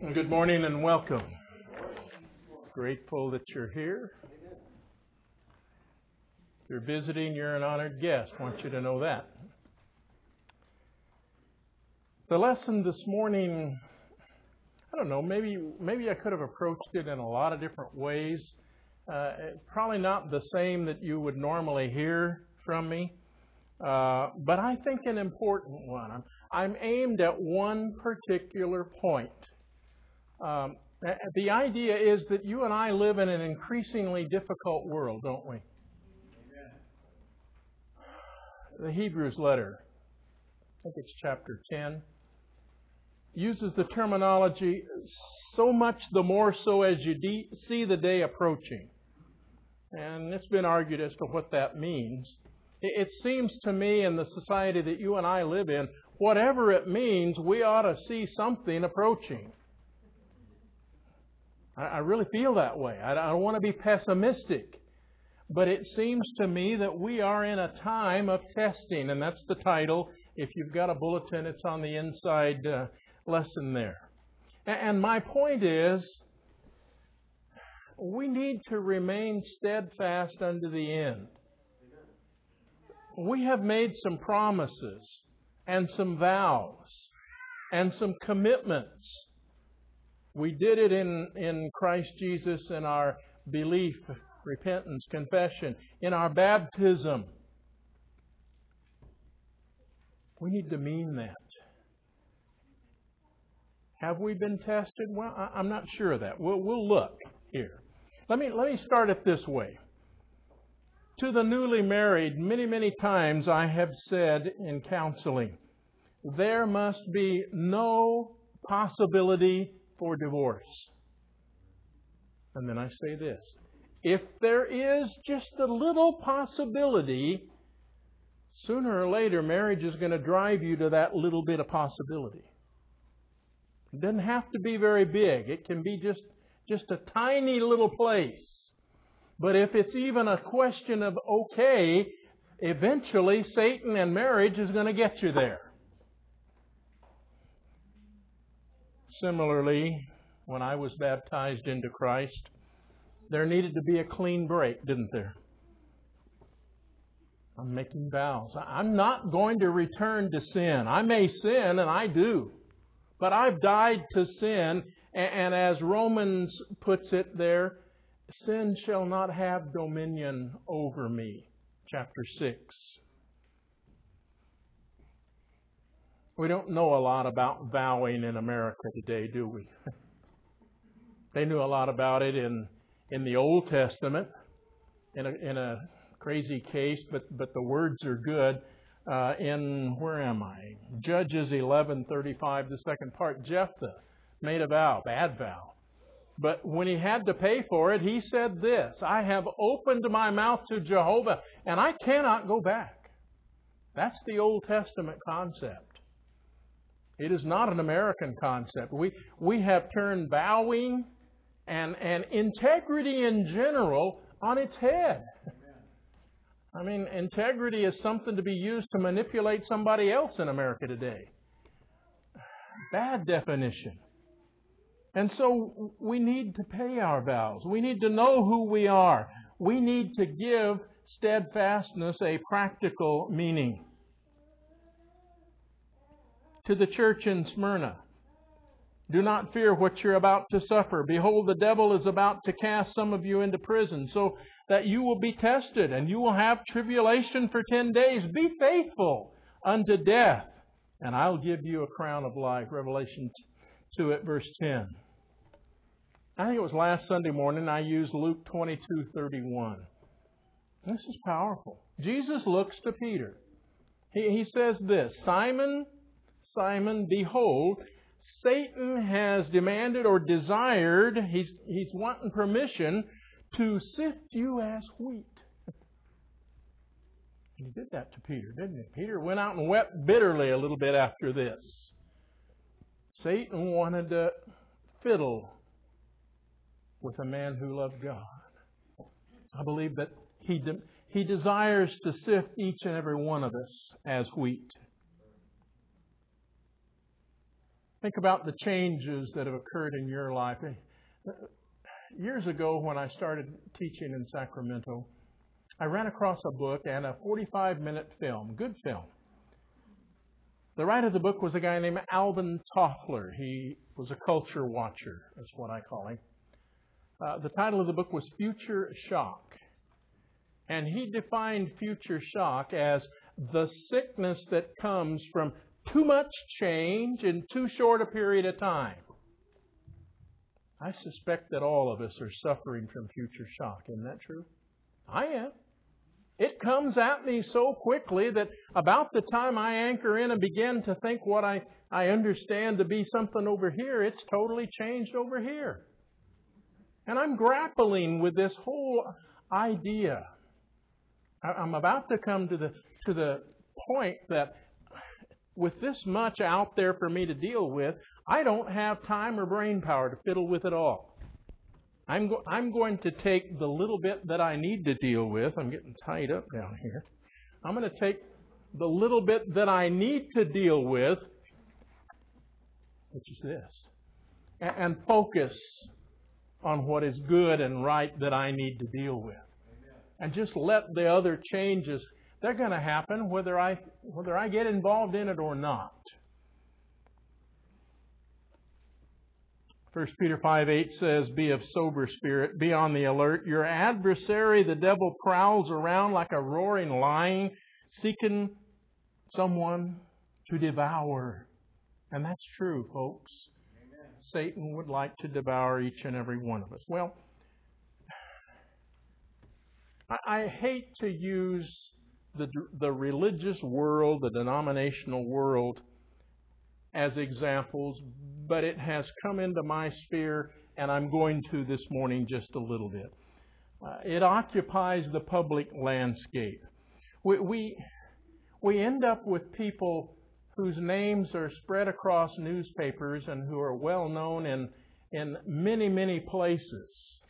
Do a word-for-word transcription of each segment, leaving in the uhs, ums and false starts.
Good morning and welcome. Grateful that you're here. If you're visiting, you're an honored guest. I want you to know that. The lesson this morning, I don't know, maybe maybe I could have approached it in a lot of different ways. Uh, probably not the same that you would normally hear from me, uh, but I think an important one. I'm, I'm aimed at one particular point. Um, the idea is that you and I live in an increasingly difficult world, don't we? Amen. The Hebrews letter, I think it's chapter ten, uses the terminology so much the more so as you de- see the day approaching. And it's been argued as to what that means. It, it seems to me in the society that you and I live in, whatever it means, we ought to see something approaching. I really feel that way. I don't want to be pessimistic. But it seems to me that we are in a time of testing, and that's the title. If you've got a bulletin, it's on the inside uh, lesson there. And my point is, we need to remain steadfast unto the end. We have made some promises and some vows and some commitments. We did it in, in Christ Jesus in our belief, repentance, confession, in our baptism. We need to mean that. Have we been tested? Well, I, I'm not sure of that. We'll, we'll look here. Let me, let me start it this way. To the newly married, many, many times I have said in counseling, there must be no possibility for divorce. And then I say this. If there is just a little possibility, sooner or later marriage is going to drive you to that little bit of possibility. It doesn't have to be very big. It can be just, just a tiny little place. But if it's even a question of okay, eventually Satan and marriage is going to get you there. Similarly, when I was baptized into Christ, there needed to be a clean break, didn't there? I'm making vows. I'm not going to return to sin. I may sin, and I do. But I've died to sin, and as Romans puts it there, sin shall not have dominion over me. Chapter six. We don't know a lot about vowing in America today, do we? They knew a lot about it in, in the Old Testament, in a, in a crazy case, but, but the words are good. Uh, in, where am I? Judges eleven thirty-five, the second part. Jephthah made a vow, bad vow. But when he had to pay for it, he said this, I have opened my mouth to Jehovah, and I cannot go back. That's the Old Testament concept. It is not an American concept. We we have turned vowing and, and integrity in general on its head. I mean, integrity is something to be used to manipulate somebody else in America today. Bad definition. And so we need to pay our vows. We need to know who we are. We need to give steadfastness a practical meaning. To the church in Smyrna, do not fear what you're about to suffer. Behold, the devil is about to cast some of you into prison, so that you will be tested, and you will have tribulation for ten days. Be faithful unto death, and I'll give you a crown of life. Revelation two at verse ten. I think it was last Sunday morning I used Luke twenty-two thirty-one. This is powerful. Jesus looks to Peter. He, he says this, Simon, Simon, behold, Satan has demanded or desired, he's, he's wanting permission to sift you as wheat. And he did that to Peter, didn't he? Peter went out and wept bitterly a little bit after this. Satan wanted to fiddle with a man who loved God. I believe that he, de- he desires to sift each and every one of us as wheat. Think about the changes that have occurred in your life. Years ago, when I started teaching in Sacramento, I ran across a book and a forty-five minute film, good film. The writer of the book was a guy named Alvin Toffler. He was a culture watcher, is what I call him. Uh, the title of the book was Future Shock. And he defined future shock as the sickness that comes from too much change in too short a period of time. I suspect that all of us are suffering from future shock. Isn't that true? I am. It comes at me so quickly that about the time I anchor in and begin to think what I, I understand to be something over here, it's totally changed over here. And I'm grappling with this whole idea. I'm about to come to the to the point that with this much out there for me to deal with, I don't have time or brain power to fiddle with it all. I'm go- I'm going to take the little bit that I need to deal with. I'm getting tied up down here. I'm going to take the little bit that I need to deal with, which is this, and, and focus on what is good and right that I need to deal with. And just let the other changes, they're going to happen whether I whether I get involved in it or not. First Peter five eight says, be of sober spirit, be on the alert. Your adversary, the devil, prowls around like a roaring lion, seeking someone to devour. And that's true, folks. Amen. Satan would like to devour each and every one of us. Well, I hate to use the the religious world, the denominational world, as examples, but it has come into my sphere, and I'm going to this morning just a little bit. Uh, it occupies the public landscape. We, we we end up with people whose names are spread across newspapers and who are well known in in many many places.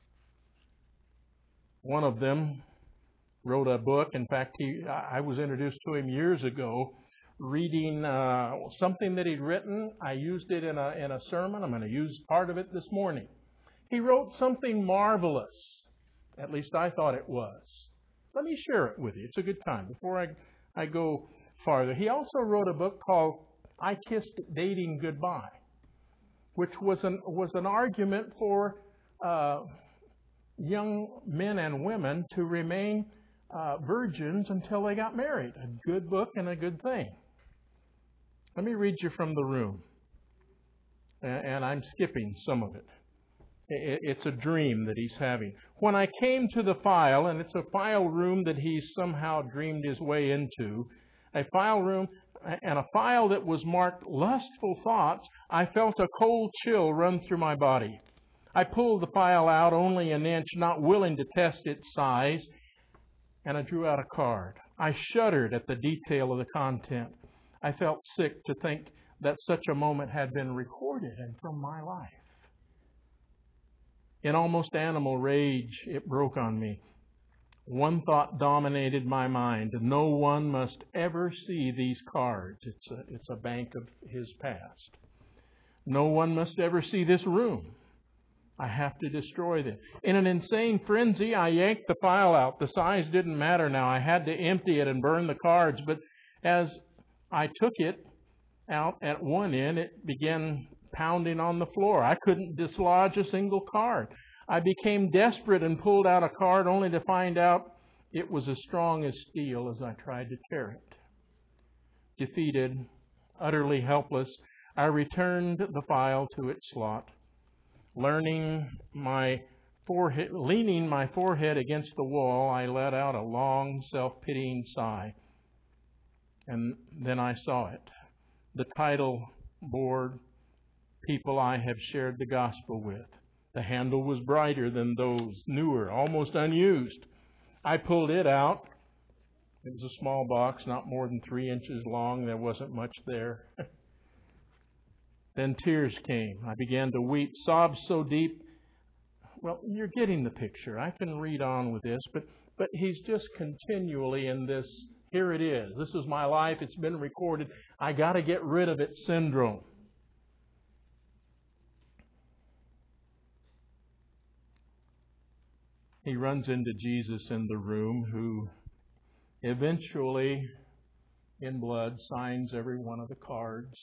One of them wrote a book. In fact, he, I was introduced to him years ago reading uh, something that he'd written. I used it in a, in a sermon. I'm going to use part of it this morning. He wrote something marvelous. At least I thought it was. Let me share it with you. It's a good time before I, I go farther. He also wrote a book called I Kissed Dating Goodbye, which was an, was an argument for uh, young men and women to remain Uh, virgins until they got married. A good book and a good thing. Let me read you from the room. And, and I'm skipping some of it. it. It's a dream that he's having. When I came to the file, and it's a file room that he's somehow dreamed his way into, a file room and a file that was marked lustful thoughts, I felt a cold chill run through my body. I pulled the file out only an inch, not willing to test its size, and I drew out a card. I shuddered at the detail of the content. I felt sick to think that such a moment had been recorded and from my life. In almost animal rage, it broke on me. One thought dominated my mind. No one must ever see these cards. It's a, it's a bank of his past. No one must ever see this room. I have to destroy them. In an insane frenzy, I yanked the file out. The size didn't matter now. I had to empty it and burn the cards. But as I took it out at one end, it began pounding on the floor. I couldn't dislodge a single card. I became desperate and pulled out a card only to find out it was as strong as steel as I tried to tear it. Defeated, utterly helpless, I returned the file to its slot. Learning my forehead, leaning my forehead against the wall, I let out a long, self-pitying sigh. And then I saw it. The title board, People I Have Shared the Gospel With. The handle was brighter than those, newer, almost unused. I pulled it out. It was a small box, not more than three inches long. There wasn't much there. Then tears came. I began to weep, sobs so deep. Well, you're getting the picture. I can read on with this, but but he's just continually in this, here it is. This is my life. It's been recorded. I got to get rid of it syndrome. he runs into Jesus in the room, who eventually, in blood, signs every one of the cards,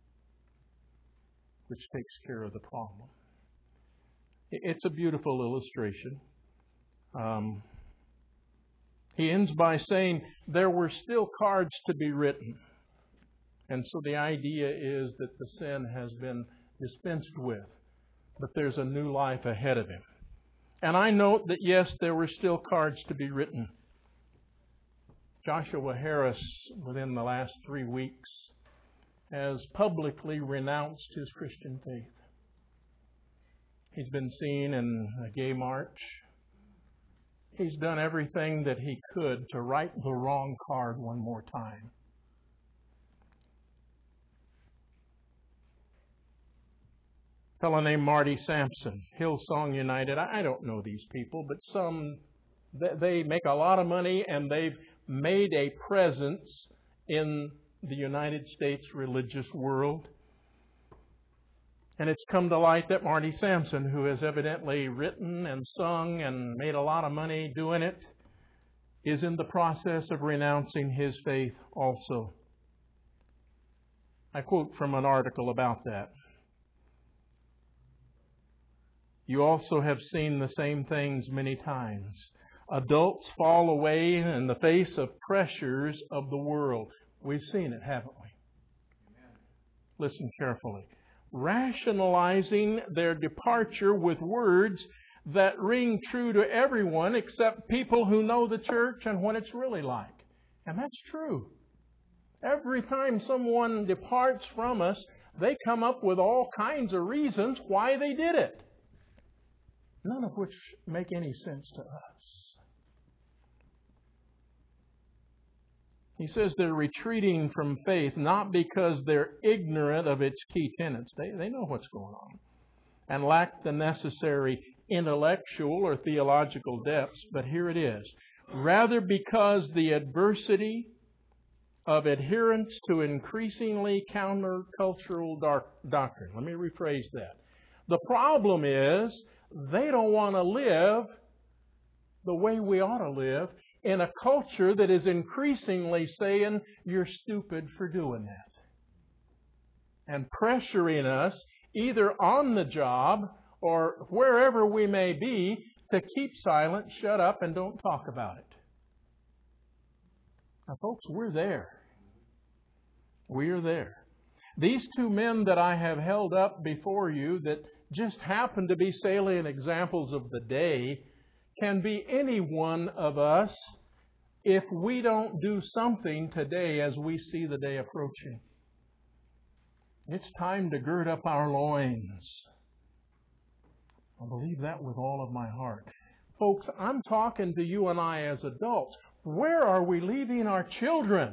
which takes care of the problem. It's a beautiful illustration. Um, he ends by saying there were still cards to be written. And so the idea is that the sin has been dispensed with, but there's a new life ahead of him. And I note that, yes, there were still cards to be written. Joshua Harris, within the last three weeks, has publicly renounced his Christian faith. He's been seen in a gay march. He's done everything that he could to write the wrong card one more time. A fellow named Marty Sampson, Hillsong United. I don't know these people, but some, they make a lot of money and they've made a presence in the United States religious world. And it's come to light that Marty Sampson, who has evidently written and sung and made a lot of money doing it, is in the process of renouncing his faith also. I quote from an article about that. You also have seen the same things many times. Adults fall away in the face of pressures of the world. We've seen it, haven't we? Amen. Listen carefully. Rationalizing their departure with words that ring true to everyone except people who know the church and what it's really like. And that's true. Every time someone departs from us, they come up with all kinds of reasons why they did it, none of which make any sense to us. He says they're retreating from faith not because they're ignorant of its key tenets. They, they know what's going on and lack the necessary intellectual or theological depths, but here it is. Rather because the adversity of adherence to increasingly countercultural dark doctrine. Let me rephrase that. The problem is they don't want to live the way we ought to live in a culture that is increasingly saying, you're stupid for doing that. And pressuring us, either on the job or wherever we may be, to keep silent, shut up, and don't talk about it. Now, folks, we're there. We are there. These two men that I have held up before you that just happen to be salient examples of the day can be any one of us if we don't do something today as we see the day approaching. It's time to gird up our loins. I believe that with all of my heart. Folks, I'm talking to you and I as adults. Where are we leaving our children?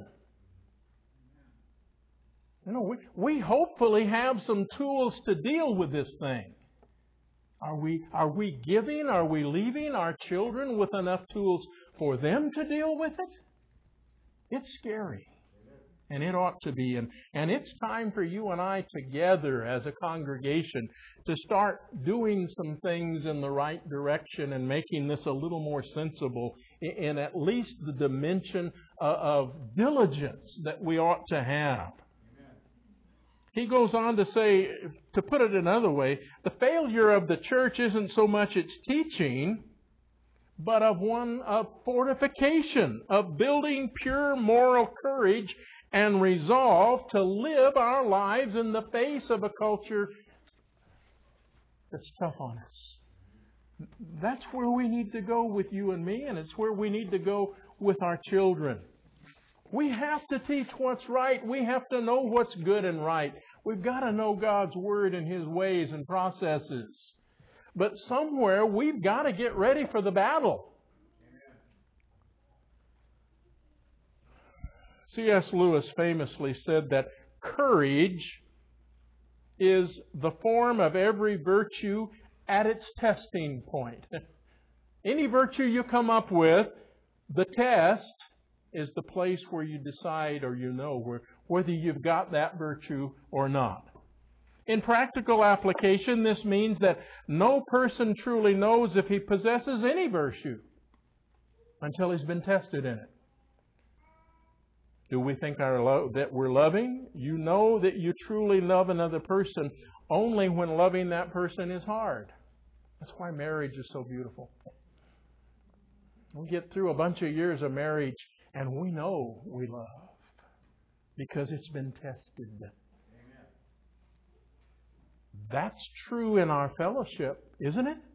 You know, we, we hopefully have some tools to deal with this thing. Are we, are we giving, are we leaving our children with enough tools for them to deal with it? It's scary. And it ought to be. And, and it's time for you and I together as a congregation to start doing some things in the right direction and making this a little more sensible in, in at least the dimension of, of diligence that we ought to have. He goes on to say, to put it another way, the failure of the church isn't so much its teaching, but of one of fortification, of building pure moral courage and resolve to live our lives in the face of a culture that's tough on us. That's where we need to go with you and me, and it's where we need to go with our children. We have to teach what's right. We have to know what's good and right. We've got to know God's Word and His ways and processes. But somewhere we've got to get ready for the battle. C S Lewis famously said that courage is the form of every virtue at its testing point. Any virtue you come up with, the test is the place where you decide or you know where, whether you've got that virtue or not. In practical application, this means that no person truly knows if he possesses any virtue until he's been tested in it. Do we think our lo- that we're loving? You know that you truly love another person only when loving that person is hard. That's why marriage is so beautiful. We get through a bunch of years of marriage and we know we love because it's been tested. Amen. That's true in our fellowship, isn't it?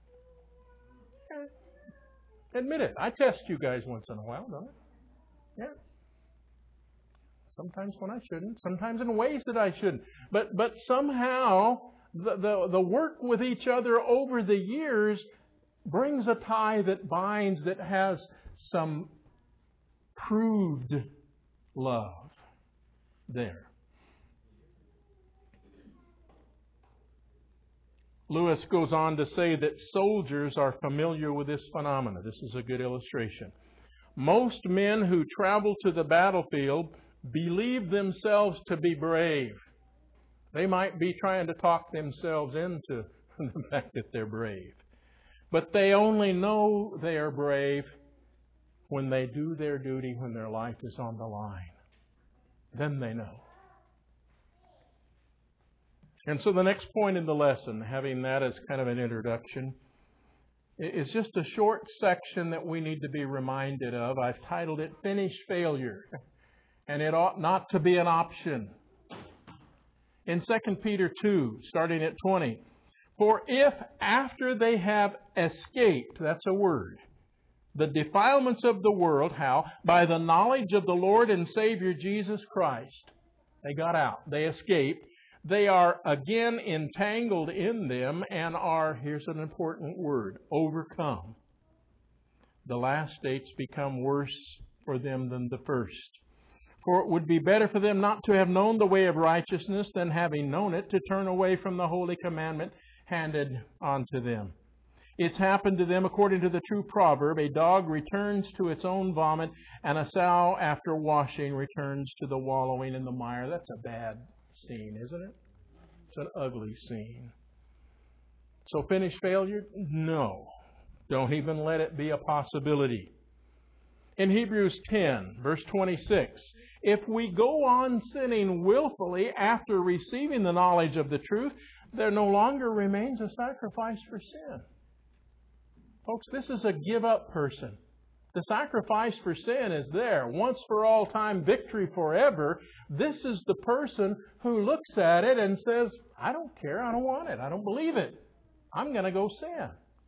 Admit it. I test you guys once in a while, don't I? Yeah. Sometimes when I shouldn't. Sometimes in ways that I shouldn't. But but somehow the, the, the work with each other over the years brings a tie that binds, that has some proved love there. Lewis goes on to say that soldiers are familiar with this phenomena. This is a good illustration. Most men who travel to the battlefield believe themselves to be brave. They might be trying to talk themselves into the fact that they're brave. But they only know they are brave when they do their duty, when their life is on the line. Then they know. And so the next point in the lesson, having that as kind of an introduction, is just a short section that we need to be reminded of. I've titled it Finish Failure. And it ought not to be an option. In Second Peter two, starting at twenty, for if after they have escaped, that's a word, the defilements of the world, how? By the knowledge of the Lord and Savior Jesus Christ. They got out. They escaped. They are again entangled in them and are, here's an important word, overcome. The last states become worse for them than the first. For it would be better for them not to have known the way of righteousness than having known it to turn away from the holy commandment handed unto them. It's happened to them according to the true proverb, a dog returns to its own vomit, and a sow after washing returns to the wallowing in the mire. That's a bad scene, isn't it? It's an ugly scene. So finish failure? No. Don't even let it be a possibility. In Hebrews ten, verse twenty-six, if we go on sinning willfully after receiving the knowledge of the truth, there no longer remains a sacrifice for sin. Folks, this is a give-up person. The sacrifice for sin is there. Once for all time, victory forever. This is the person who looks at it and says, I don't care, I don't want it, I don't believe it. I'm going to go sin.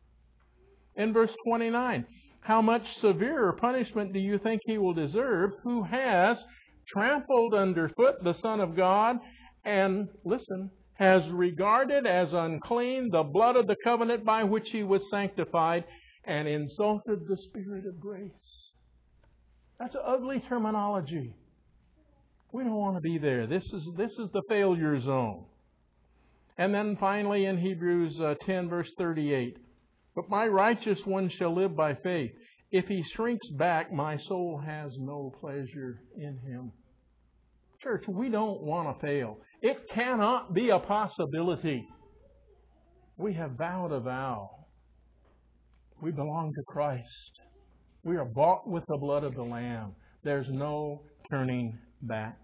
In verse twenty-nine, how much severer punishment do you think he will deserve who has trampled underfoot the Son of God and, listen, has regarded as unclean the blood of the covenant by which he was sanctified and insulted the Spirit of grace? That's ugly terminology. We don't want to be there. This is, this is the failure zone. And then finally in Hebrews uh, ten, verse thirty-eight, but my righteous one shall live by faith. If he shrinks back, my soul has no pleasure in him. Church, we don't want to fail. It cannot be a possibility. We have vowed a vow. We belong to Christ. We are bought with the blood of the Lamb. There's no turning back.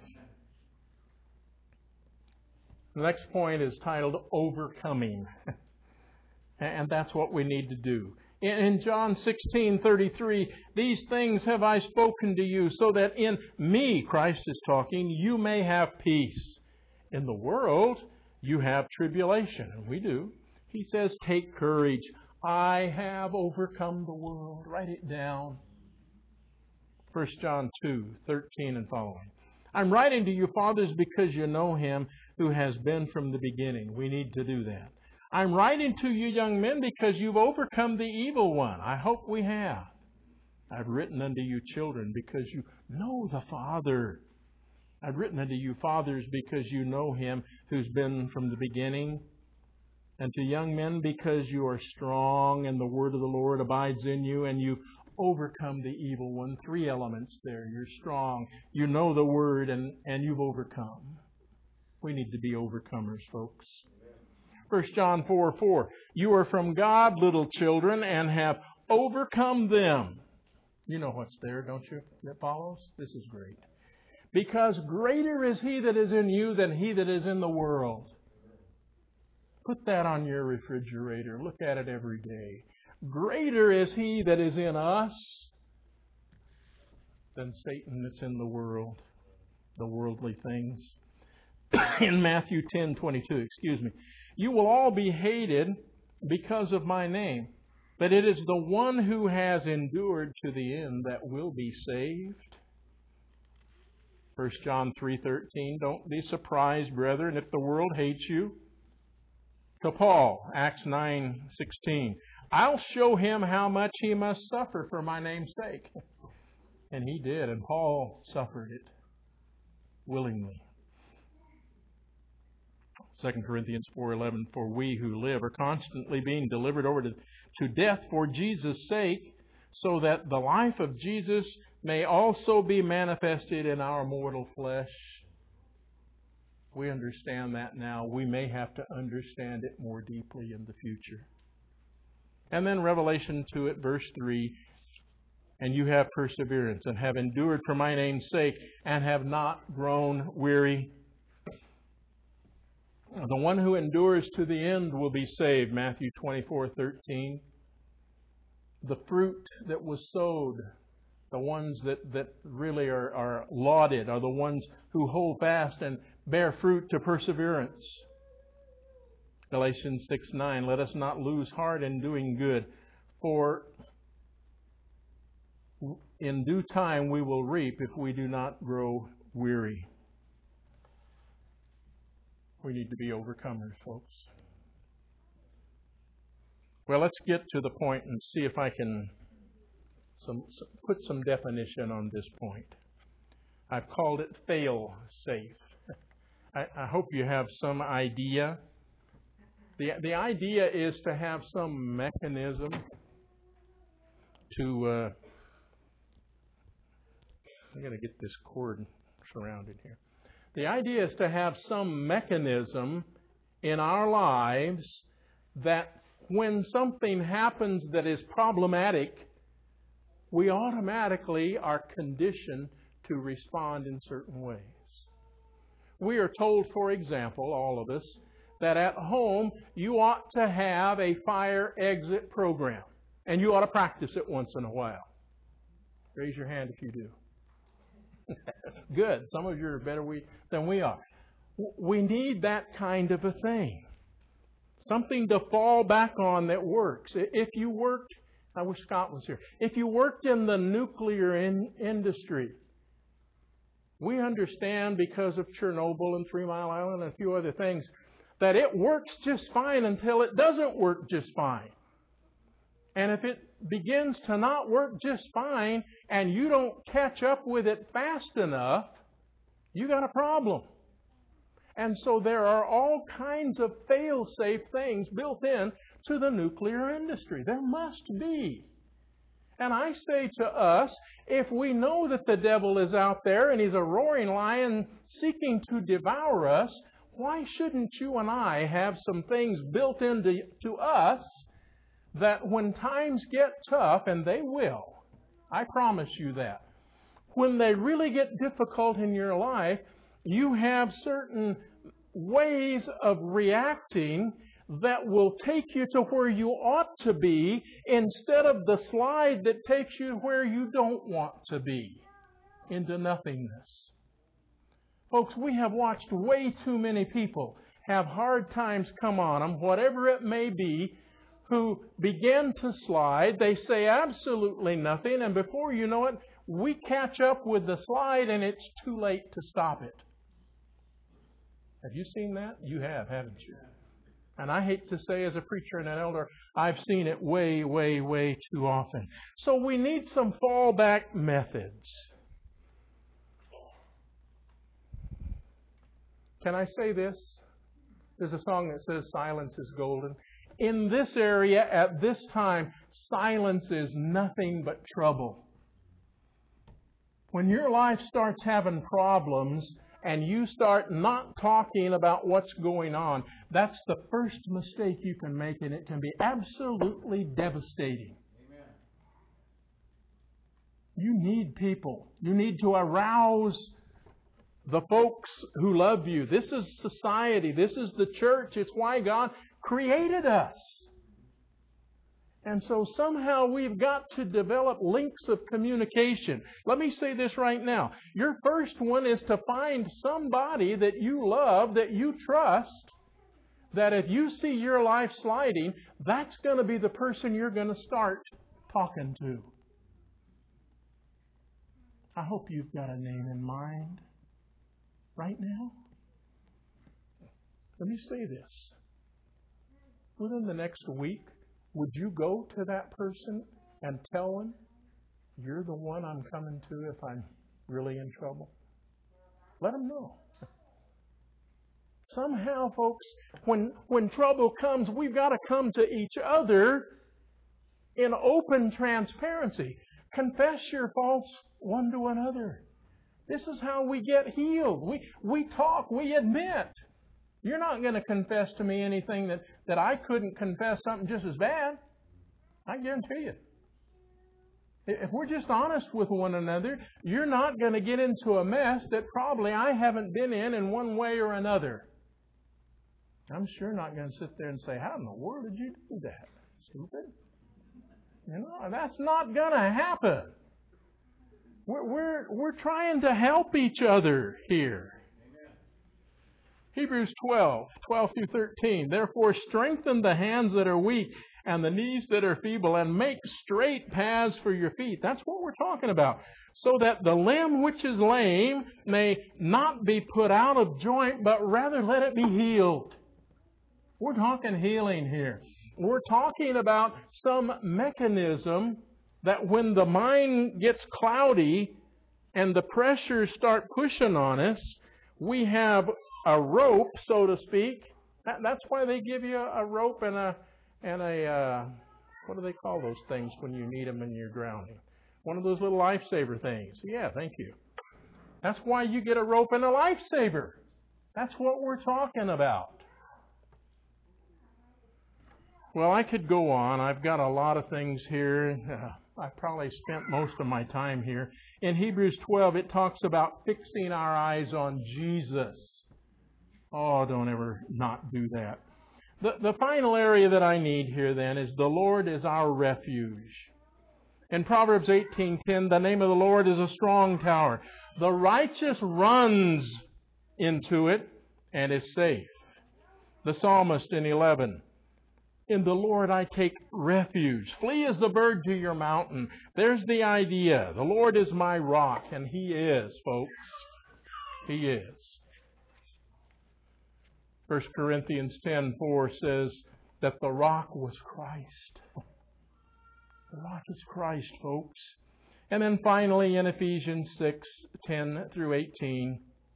The next point is titled Overcoming. And that's what we need to do. In John sixteen thirty-three, these things have I spoken to you, so that in me, Christ is talking, you may have peace. In the world, you have tribulation. And we do. He says, take courage. I have overcome the world. Write it down. First John two thirteen and following. I'm writing to you, fathers, because you know him who has been from the beginning. We need to do that. I'm writing to you, young men, because you've overcome the evil one. I hope we have. I've written unto you, children, because you know the Father. I've written unto you, fathers, because you know him who's been from the beginning. And to young men, because you are strong, and the word of the Lord abides in you, and you overcome the evil one. Three elements there. You're strong. You know the word, and, and you've overcome. We need to be overcomers, folks. First John four four. You are from God, little children, and have overcome them. You know what's there, don't you? That follows? This is great. Because greater is He that is in you than he that is in the world. Put that on your refrigerator. Look at it every day. Greater is He that is in us than Satan that's in the world, the worldly things. In Matthew ten twenty-two, excuse me. You will all be hated because of my name, but it is the one who has endured to the end that will be saved. First John three thirteen, don't be surprised, brethren, if the world hates you. To Paul, Acts nine sixteen, I'll show him how much he must suffer for my name's sake. And he did, and Paul suffered it willingly. Second Corinthians four eleven, for we who live are constantly being delivered over to, to death for Jesus' sake, so that the life of Jesus may also be manifested in our mortal flesh. We understand that now. We may have to understand it more deeply in the future. And then Revelation two at verse three, and you have perseverance and have endured for my name's sake and have not grown weary. The one who endures to the end will be saved, Matthew twenty-four thirteen. The fruit that was sowed, the ones that, that really are, are lauded, are the ones who hold fast and bear fruit to perseverance. Galatians six nine, let us not lose heart in doing good, for in due time we will reap if we do not grow weary. We need to be overcomers, folks. Well, let's get to the point and see if I can some, some, put some definition on this point. I've called it fail safe. I, I hope you have some idea. The, the idea is to have some mechanism to... Uh, I'm going to get this cord surrounded here. The idea is to have some mechanism in our lives that when something happens that is problematic, we automatically are conditioned to respond in certain ways. We are told, for example, all of us, that at home you ought to have a fire exit program, and you ought to practice it once in a while. Raise your hand if you do. Good. Some of you are better we, than we are. We need that kind of a thing. Something to fall back on that works. If you worked, I wish Scott was here. If you worked in the nuclear in, industry, we understand because of Chernobyl and Three Mile Island and a few other things that it works just fine until it doesn't work just fine. And if it begins to not work just fine and you don't catch up with it fast enough, you got a problem. And so there are all kinds of fail-safe things built in to the nuclear industry. There must be. And I say to us, if we know that the devil is out there and he's a roaring lion seeking to devour us, why shouldn't you and I have some things built into to us that when times get tough, and they will, I promise you that, when they really get difficult in your life, you have certain ways of reacting that will take you to where you ought to be instead of the slide that takes you where you don't want to be, into nothingness. Folks, we have watched way too many people have hard times come on them, whatever it may be, who begin to slide. They say absolutely nothing, and before you know it, we catch up with the slide and it's too late to stop it. Have you seen that? You have, haven't you? And I hate to say as a preacher and an elder, I've seen it way, way, way too often. So we need some fallback methods. Can I say this? There's a song that says, silence is golden. In this area, at this time, silence is nothing but trouble. When your life starts having problems and you start not talking about what's going on, that's the first mistake you can make, and it can be absolutely devastating. Amen. You need people. You need to arouse the folks who love you. This is society. This is the church. It's why God created us. And so somehow we've got to develop links of communication. Let me say this right now. Your first one is to find somebody that you love, that you trust, that if you see your life sliding, that's going to be the person you're going to start talking to. I hope you've got a name in mind right now. Let me say this. Within the next week, would you go to that person and tell them, you're the one I'm coming to if I'm really in trouble? Let them know. Somehow, folks, when, when trouble comes, we've got to come to each other in open transparency. Confess your faults one to another. This is how we get healed. We, we talk, we admit. You're not going to confess to me anything that, that I couldn't confess something just as bad. I guarantee you. If we're just honest with one another, you're not going to get into a mess that probably I haven't been in in one way or another. I'm sure not going to sit there and say, how in the world did you do that? Stupid. You know, that's not going to happen. We're, we're, we're trying to help each other here. Hebrews twelve, twelve through thirteen. Therefore strengthen the hands that are weak and the knees that are feeble, and make straight paths for your feet. That's what we're talking about. So that the limb which is lame may not be put out of joint, but rather let it be healed. We're talking healing here. We're talking about some mechanism that when the mind gets cloudy and the pressures start pushing on us, we have a rope, so to speak. That, that's why they give you a, a rope and a and a uh, what do they call those things when you need them and you're drowning? One of those little lifesaver things. Yeah, thank you. That's why you get a rope and a lifesaver. That's what we're talking about. Well, I could go on. I've got a lot of things here. Uh, I probably spent most of my time here. In Hebrews twelve, it talks about fixing our eyes on Jesus. Oh, don't ever not do that. The, the final area that I need here then is the Lord is our refuge. In Proverbs eighteen ten, the name of the Lord is a strong tower. The righteous runs into it and is safe. The psalmist in eleven, in the Lord I take refuge. Flee as the bird to your mountain. There's the idea. The Lord is my rock, and He is, folks. He is. First Corinthians ten four says that the rock was Christ. The rock is Christ, folks. And then finally in Ephesians six ten through eighteen,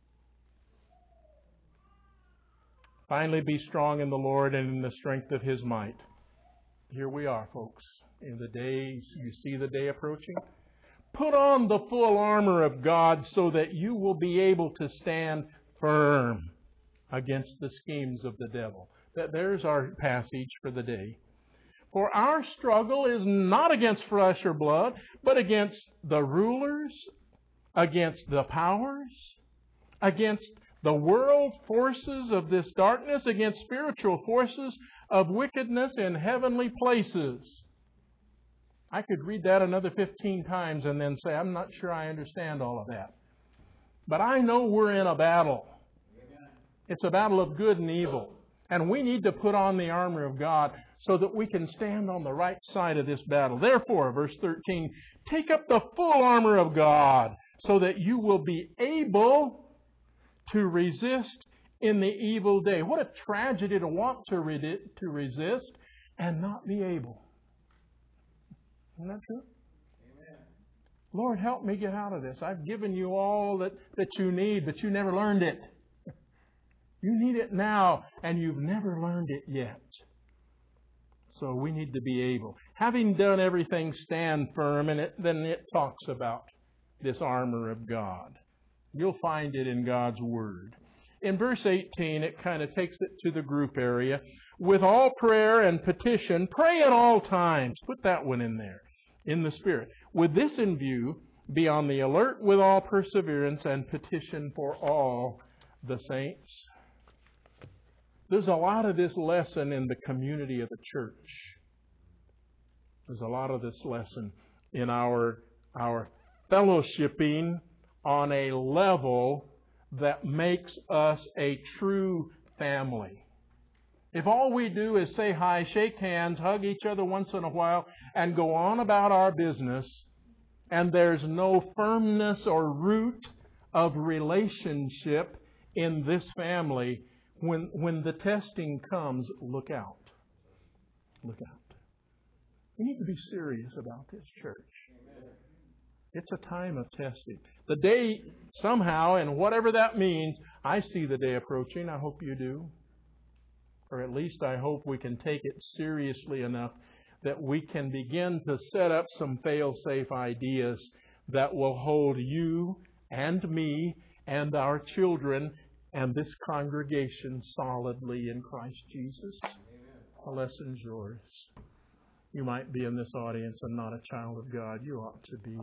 finally be strong in the Lord and in the strength of His might. Here we are, folks. In the days, you see the day approaching. Put on the full armor of God so that you will be able to stand firm against the schemes of the devil. That there's our passage for the day. For our struggle is not against flesh or blood, but against the rulers, against the powers, against the world forces of this darkness, against spiritual forces of wickedness in heavenly places. I could read that another fifteen times and then say, I'm not sure I understand all of that. But I know we're in a battle. It's a battle of good and evil. And we need to put on the armor of God so that we can stand on the right side of this battle. Therefore, verse thirteen, take up the full armor of God so that you will be able to resist in the evil day. What a tragedy to want to, re- to resist and not be able. Isn't that true? Amen. Lord, help me get out of this. I've given you all that, that you need, but you never learned it. You need it now, and you've never learned it yet. So we need to be able. Having done everything, stand firm. And it, then it talks about this armor of God. You'll find it in God's Word. In verse eighteen, it kind of takes it to the group area. With all prayer and petition, pray at all times. Put that one in there, in the Spirit. With this in view, be on the alert with all perseverance and petition for all the saints. There's a lot of this lesson in the community of the church. There's a lot of this lesson in our, our fellowshipping on a level that makes us a true family. If all we do is say hi, shake hands, hug each other once in a while, and go on about our business, and there's no firmness or root of relationship in this family, when, when the testing comes, look out. Look out. We need to be serious about this, church. It's a time of testing. The day, somehow, and whatever that means, I see the day approaching. I hope you do. Or at least I hope we can take it seriously enough that we can begin to set up some fail-safe ideas that will hold you and me and our children and this congregation solidly in Christ Jesus. The lesson's yours. You might be in this audience and not a child of God. You ought to be.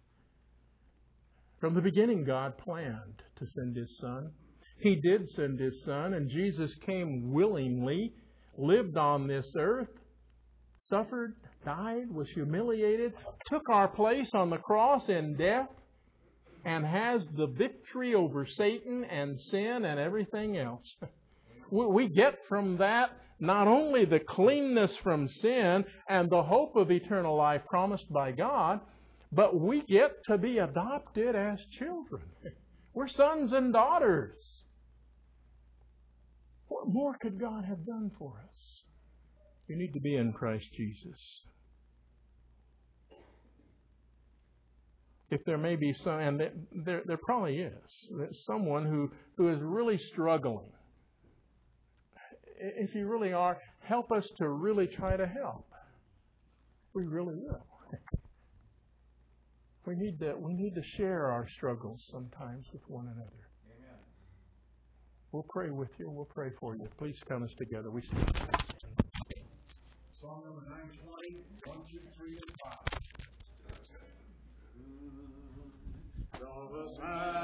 From the beginning, God planned to send His Son. He did send His Son, and Jesus came willingly, lived on this earth, suffered, died, was humiliated, took our place on the cross in death, and has the victory over Satan and sin and everything else. We get from that not only the cleanness from sin and the hope of eternal life promised by God, but we get to be adopted as children. We're sons and daughters. What more could God have done for us? You need to be in Christ Jesus. If there may be some, and there, there probably is, someone who, who is really struggling. If you really are, help us to really try to help. We really will. We need to, we need to share our struggles sometimes with one another. Amen. We'll pray with you. We'll pray for you. Please come us together. We stand. Song number nine twenty, one, two, three, and five.